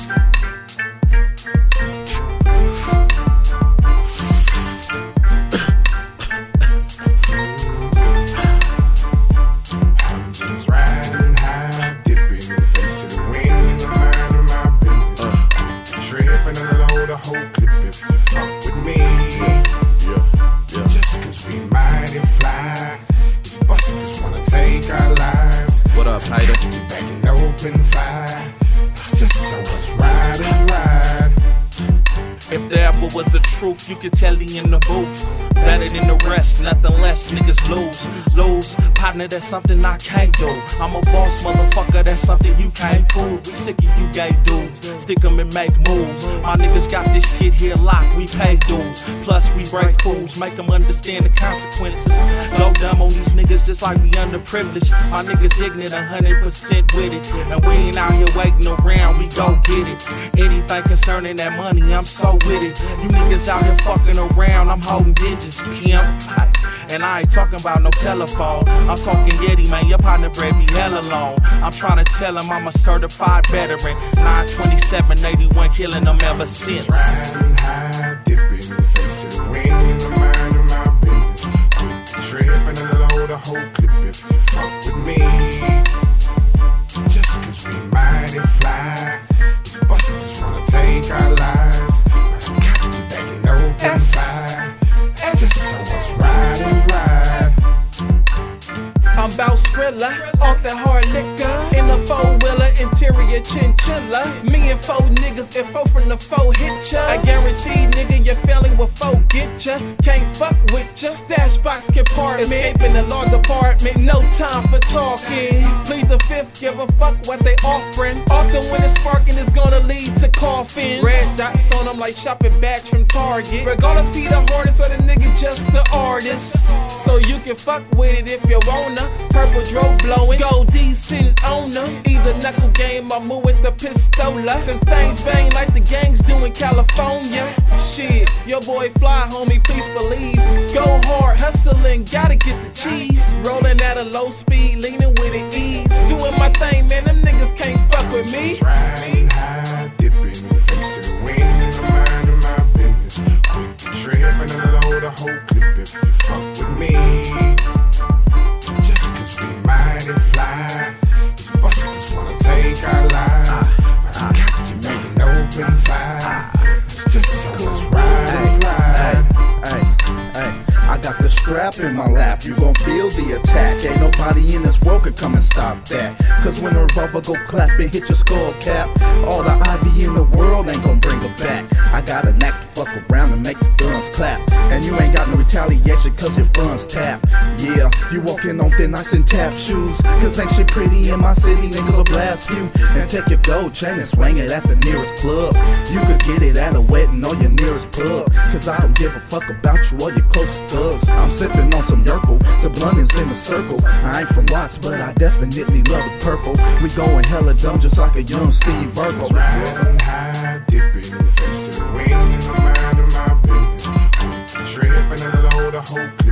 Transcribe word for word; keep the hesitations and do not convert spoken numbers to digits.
If there ever was a truth, you could tell he in the booth. Better than the rest, nothing less, niggas lose. Lose, partner, that's something I can't do. I'm a boss, motherfucker, that's something you can't prove. We sick of you gay dudes, stick 'em and make moves. My niggas got this shit here locked, we pay dues. Plus we break fools, make 'em understand the consequences. Low dumb on these niggas just like we underprivileged. My niggas ignorant, one hundred percent with it. And we ain't out here waiting around, we gon' get it. Anything concerning that money, I'm so with it. You niggas out here fucking around, I'm holding digits, pimp. And I ain't talking about no telephone. I'm talking Yeti, man, your partner bred me hell alone. I'm trying to tell him I'm a certified veteran. nine twenty-seven eighty-one, killing them ever since. Riding high, dipping, face to the wind in the mind of my business. Quick trip and unload a whole clip if you fuck with me. Just cause we mighty fly, these busters wanna take our lives. But I got you back in open fire. Just so much ride and ride. I'm bout Skrilla, off that hard liquor. In a four-wheeler, interior chinchilla. Me and four niggas, and four from the four hit ya. I guarantee, nigga, your feeling will four get ya. Can't fuck with ya. Stash box compartment, escaping the law department. No time for talking. Plead the fifth, give a fuck what they offering. Often when it's sparking, it's gonna lead to coffins. Red dots on them like shopping bags from Target. Regardless, be the hardest or the nigga just the artist. So you can fuck with it if you wanna. Purple dro blowing, go decent owner. Either knuckle game or move with the pistola. Them things bang like the gangs do in California. Shit, your boy fly, homie, please believe. Go hard, hustling, gotta get the cheese. Rolling at a low speed, leaning with the ease. Doing my thing, man, them niggas can't fuck with me. Riding high, dipping, face to the wind in the mind of my business. Quick trip and unload a whole clip if you fuck with me. Mighty fly, these busters wanna take our lives. But I got you making open fire. It's just so much ride and ride. Hey, hey, hey. I got the strap in my lap, you gon' feel the attack. Ain't nobody in this world could come and stop that. Cause when a revolver go clap and hit your skull cap, all the I V in the world ain't gon' bring her back. I got a knack to fuck around and make the guns clap. And you ain't got no retaliation cause your funds tap. Yeah, you walking on thin ice and tap shoes. Cause ain't shit pretty in my city, niggas will blast you. And take your gold chain and swing it at the nearest club. You could get it at a wedding or your nearest pub. Cause I don't give a fuck about you or your closest thugs. I'm sipping on some Yerkel, the blunt is in a circle. I ain't from Watts, but I definitely love the purple. We going hella dumb just like a young Steve Urkel. Riding high, dipping, face to the wind in the mind of my business. Trip and unload a whole clip.